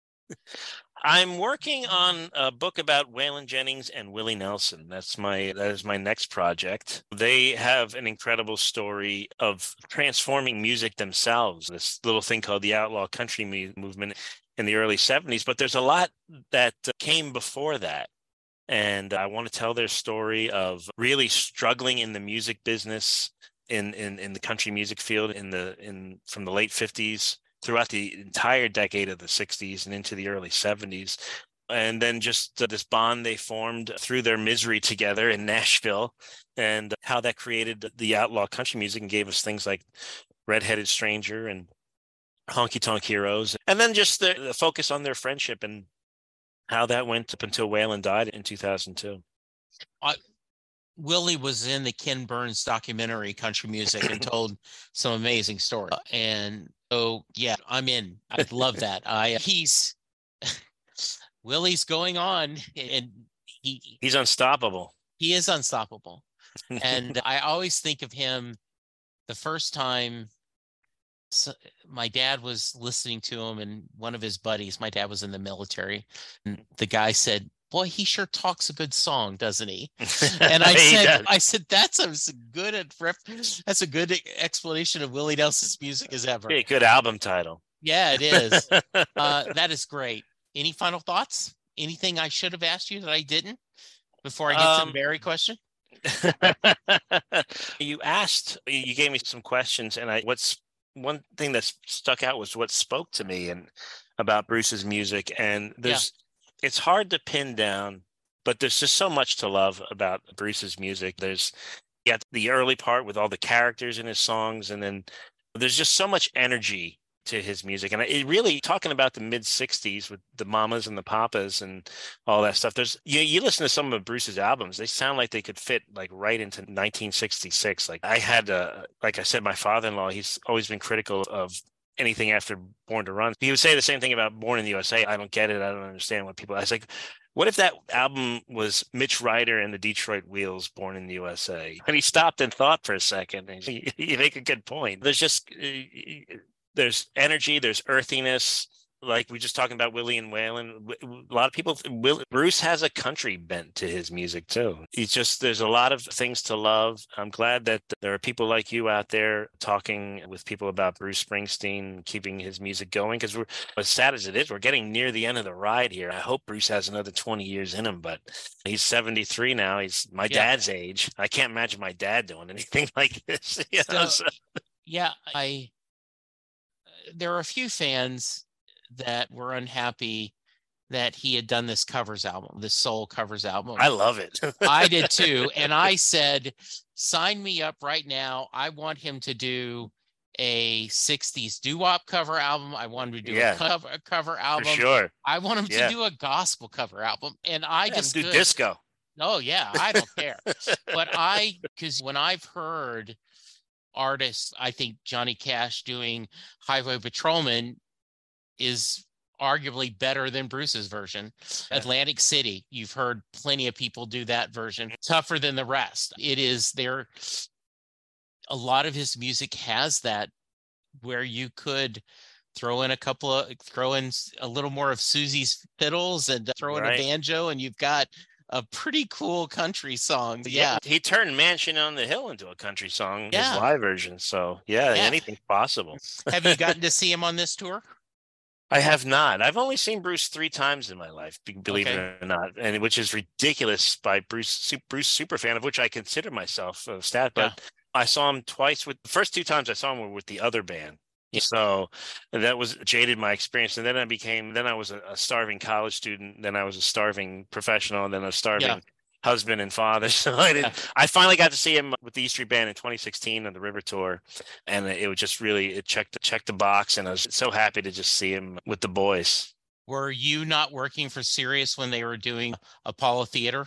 I'm working on a book about Waylon Jennings and Willie Nelson. That's my that is my next project. They have an incredible story of transforming music themselves. This little thing called the outlaw country mu- movement in the early seventies, but there's a lot that came before that. And I want to tell their story of really struggling in the music business in in, in the country music field in the in from the late fifties throughout the entire decade of the sixties and into the early seventies. And then just uh, this bond they formed through their misery together in Nashville, and how that created the outlaw country music and gave us things like Red-Headed Stranger and Honky Tonk Heroes. And then just the, the focus on their friendship and how that went up until Waylon died in two thousand two. Uh, Willie was in the Ken Burns documentary Country Music and told some amazing stories. And so, yeah, I'm in. I love that. I he's Willie's going on, and he he's unstoppable. He is unstoppable. And I always think of him the first time so, my dad was listening to him, and one of his buddies, my dad was in the military, and the guy said, "Boy, he sure talks a good song, doesn't he?" And I said, does. "I said that's as good a that's a good explanation of Willie Nelson's music as ever." Hey, good album title. Yeah, it is. uh, that is great. Any final thoughts? Anything I should have asked you that I didn't before I get um, to the Barry question? You asked, you gave me some questions, and I what's one thing that stuck out was what spoke to me and about Bruce's music, and there's. Yeah. It's hard to pin down, but there's just so much to love about Bruce's music. There's you got the early part with all the characters in his songs, and then there's just so much energy to his music. And it really, talking about the mid sixties with the Mamas and the Papas and all that stuff, there's you, you listen to some of Bruce's albums, they sound like they could fit like right into nineteen sixty-six. Like I had, a, like I said, my father-in-law, he's always been critical of anything after Born to Run. He would say the same thing about Born in the U S A. I don't get it. I don't understand what people. I was like, what if that album was Mitch Ryder and the Detroit Wheels, Born in the U S A? And he stopped and thought for a second. And he, you make a good point. There's just there's energy. There's earthiness. Like we just talking about Willie and Waylon. A lot of people, Will, Bruce has a country bent to his music too. He's just, there's a lot of things to love. I'm glad that there are people like you out there talking with people about Bruce Springsteen, keeping his music going. Because we're, as sad as it is, we're getting near the end of the ride here. I hope Bruce has another twenty years in him, but he's seventy-three now. He's my yeah. dad's age. I can't imagine my dad doing anything like this. You know? So, yeah, I. There are a few fans that were unhappy that he had done this covers album, this soul covers album. I love it. I did too. And I said, sign me up right now. I want him to do a sixties doo-wop cover album. I want him to do yeah, a cover, a cover album. For sure. I want him yeah. to do a gospel cover album. And I yeah, just do could. disco. Oh yeah, I don't care. But I, because when I've heard artists, I think Johnny Cash doing Highway Patrolman is arguably better than Bruce's version. Yeah. Atlantic City, you've heard plenty of people do that version. Tougher than the rest. It is there. A lot of his music has that where you could throw in a couple of, throw in a little more of Susie's fiddles and throw in right. a banjo, and you've got a pretty cool country song. Yeah. He turned Mansion on the Hill into a country song, yeah. his live version. So yeah, yeah. anything's possible. Have you gotten to see him on this tour? I have not. I've only seen Bruce three times in my life, be- believe Okay. it or not, and which is ridiculous by Bruce, su- Bruce super fan of which I consider myself a stat. Yeah. But I saw him twice. With the first two times I saw him were with the other band. Yeah. So that was jaded my experience. And then I became, then I was a, a starving college student. Then I was a starving professional, and then a starving Yeah. husband and father. So I didn't. Yeah. I finally got to see him with the E Street Band in twenty sixteen on the River Tour, and it was just really it checked checked the box, and I was so happy to just see him with the boys. Were you not working for Sirius when they were doing Apollo Theater?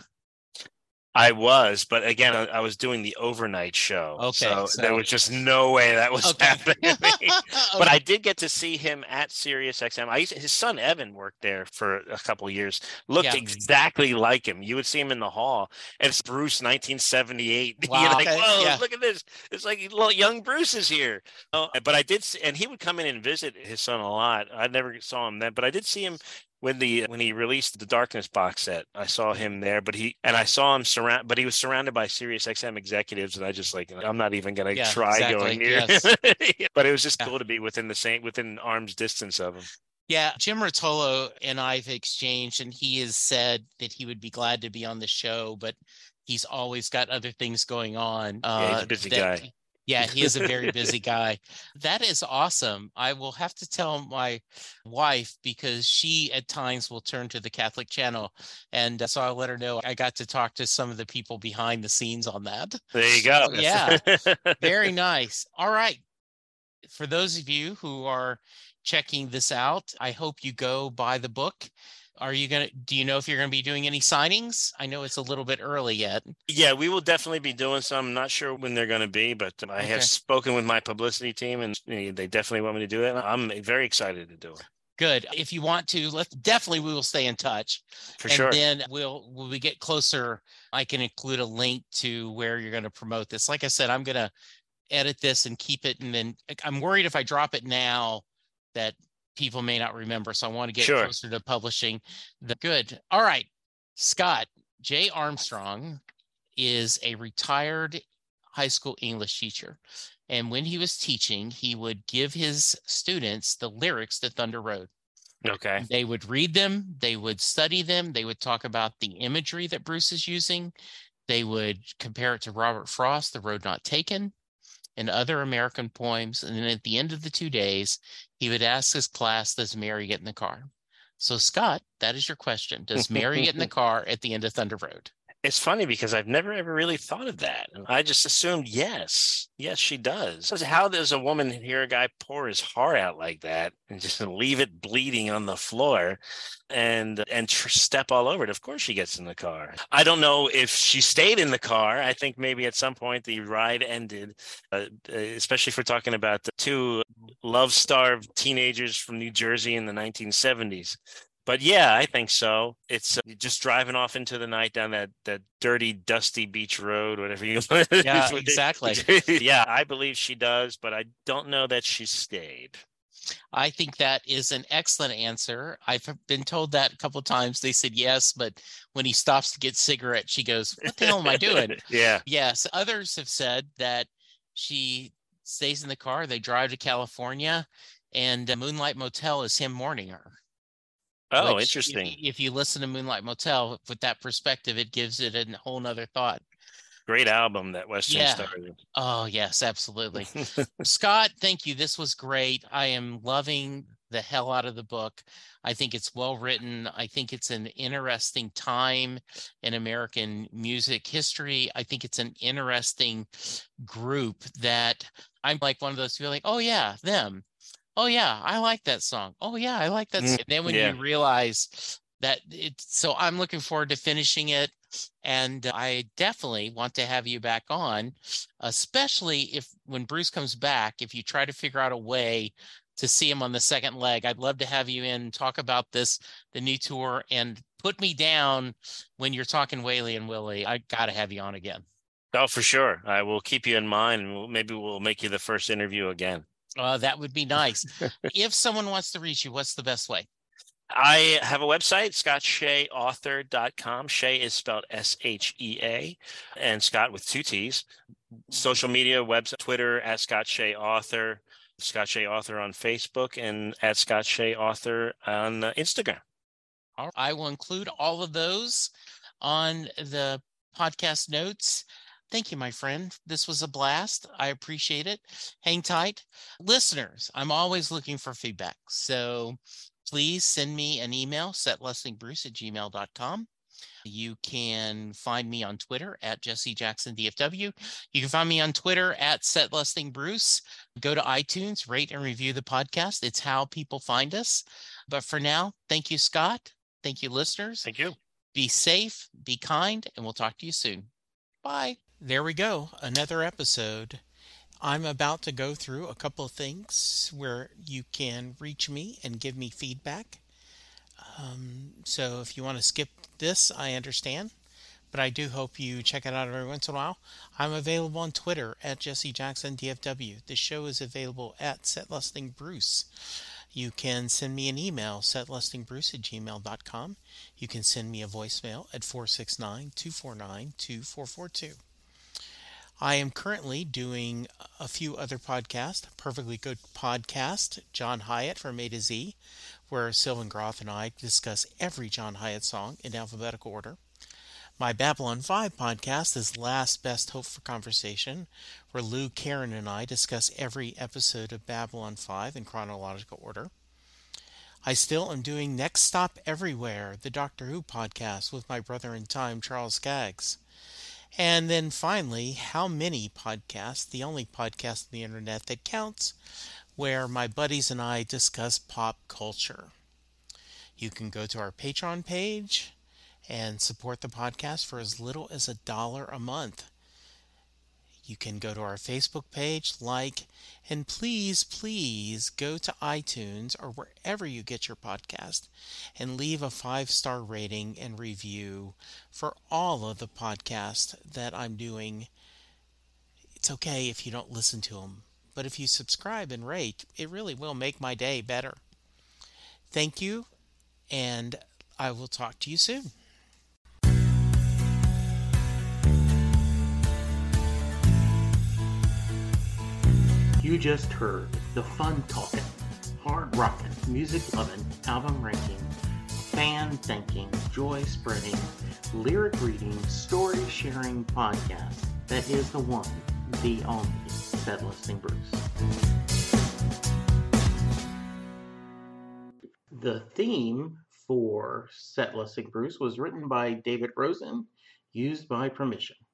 I was, but again, I, I was doing the overnight show, Okay, so, so- there was just no way that was Okay. happening. But I did get to see him at Sirius X M. I used, his son Evan worked there for a couple of years. Looked Yeah. exactly like him. You would see him in the hall, and it's Bruce, nineteen seventy-eight. Wow. You're like, Okay, whoa, yeah. look at this! It's like little young Bruce is here. Oh, but I did, see, and he would come in and visit his son a lot. I never saw him then, but I did see him. When the when he released the Darkness box set, I saw him there, but he and I saw him surround, but he was surrounded by Sirius X M executives, and I just like I'm not even gonna Yeah, try exactly, going near. yes. But it was just Yeah. cool to be within the same within arm's distance of him. Yeah, Jim Rotolo and I've exchanged, and he has said that he would be glad to be on the show, but he's always got other things going on. Yeah, he's a uh, busy that- guy. Yeah, he is a very busy guy. That is awesome. I will have to tell my wife because she at times will turn to the Catholic channel. And uh, so I'll let her know I got to talk to some of the people behind the scenes on that. There you go. Yeah. Very nice. All right. For those of you who are checking this out, I hope you go buy the book. Are you going to, do you know if you're going to be doing any signings? I know it's a little bit early yet. Yeah, we will definitely be doing some. I'm not sure when they're going to be, but I Okay. have spoken with my publicity team, and you know, they definitely want me to do it. I'm very excited to do it. Good. If you want to, let's definitely we will stay in touch. For and sure. then we'll when we get closer, I can include a link to where you're going to promote this. Like I said, I'm going to edit this and keep it. And then I'm worried if I drop it now that people may not remember. So I want to get Sure. closer to publishing the good. All right. Scott, Jay Armstrong is a retired high school English teacher. And when he was teaching, he would give his students the lyrics to Thunder Road. Okay. They would read them, they would study them, they would talk about the imagery that Bruce is using. They would compare it to Robert Frost, The Road Not Taken, and other American poems. And then at the end of the two days, he would ask his class, does Mary get in the car? So Scott, that is your question. Does Mary get in the car at the end of Thunder Road? It's funny because I've never ever really thought of that. I just assumed yes, yes, she does. How does a woman hear a guy pour his heart out like that and just leave it bleeding on the floor and and tr- step all over it? Of course, she gets in the car. I don't know if she stayed in the car. I think maybe at some point the ride ended, uh, especially if we're talking about the two love-starved teenagers from New Jersey in the nineteen seventies. But yeah, I think so. It's uh, just driving off into the night down that that dirty, dusty beach road, whatever you. Yeah, exactly. Yeah, I believe she does, but I don't know that she stayed. I think that is an excellent answer. I've been told that a couple of times. They said yes, but when he stops to get cigarettes, she goes, what the hell am I doing? Yeah. Yes. Others have said that she stays in the car. They drive to California, and uh, Moonlight Motel is him mourning her. Oh, which, interesting. If, if you listen to Moonlight Motel with that perspective, it gives it a whole nother thought. Great album that Western Yeah. started. Oh, yes, absolutely. Scott, thank you. This was great. I am loving the hell out of the book. I think it's well written. I think it's an interesting time in American music history. I think it's an interesting group that I'm like one of those people like, oh, yeah, them. Oh, yeah, I like that song. Oh, yeah, I like that. Mm, song. And then when yeah. you realize that it's so I'm looking forward to finishing it. And I definitely want to have you back on, especially if when Bruce comes back, if you try to figure out a way to see him on the second leg. I'd love to have you in, talk about this, the new tour, and put me down when you're talking Wayley and Willie. I got to have you on again. Oh, for sure. I will keep you in mind, and we'll, maybe we'll make you the first interview again. Uh, that would be nice. If someone wants to reach you, what's the best way? I have a website, scott shea author dot com. Shea is spelled S H E A, and Scott with two T's. Social media, website, Twitter, at Scott Shea Author. Scott Shea Author on Facebook and at Scott Shea Author on uh, Instagram. All right. I will include all of those on the podcast notes. Thank you, my friend. This was a blast. I appreciate it. Hang tight. Listeners, I'm always looking for feedback. So please send me an email, setlustingbruce at gmail dot com. You can find me on Twitter at Jesse Jackson D F W. You can find me on Twitter at setlustingbruce. Go to iTunes, rate and review the podcast. It's how people find us. But for now, thank you, Scott. Thank you, listeners. Thank you. Be safe, be kind, and we'll talk to you soon. Bye. There we go. Another episode. I'm about to go through a couple of things where you can reach me and give me feedback. Um, so if you want to skip this, I understand, but I do hope you check it out every once in a while. I'm available on Twitter at Jesse Jackson D F W. The show is available at setlustingbruce. You can send me an email, setlustingbruce at gmail dot com. You can send me a voicemail at four six nine, two four nine, two four four two. I am currently doing a few other podcasts. Perfectly Good Podcast, John Hyatt from A to Z, where Sylvan Groth and I discuss every John Hyatt song in alphabetical order. My Babylon five podcast is Last Best Hope for Conversation, where Lou, Karen, and I discuss every episode of Babylon five in chronological order. I still am doing Next Stop Everywhere, the Doctor Who podcast with my brother in time, Charles Skaggs. And then finally, How Many Podcasts, the only podcast on the internet that counts, where my buddies and I discuss pop culture. You can go to our Patreon page and support the podcast for as little as a dollar a month. You can go to our Facebook page, like, and please, please go to iTunes or wherever you get your podcast and leave a five-star rating and review for all of the podcasts that I'm doing. It's okay if you don't listen to them, but if you subscribe and rate, it really will make my day better. Thank you, and I will talk to you soon. You just heard the fun talking, hard rocking, music loving, album ranking, fan thinking, joy spreading, lyric reading, story sharing podcast that is the one, the only, Set Listing Bruce. The theme for Set Listing Bruce was written by David Rosen, used by permission.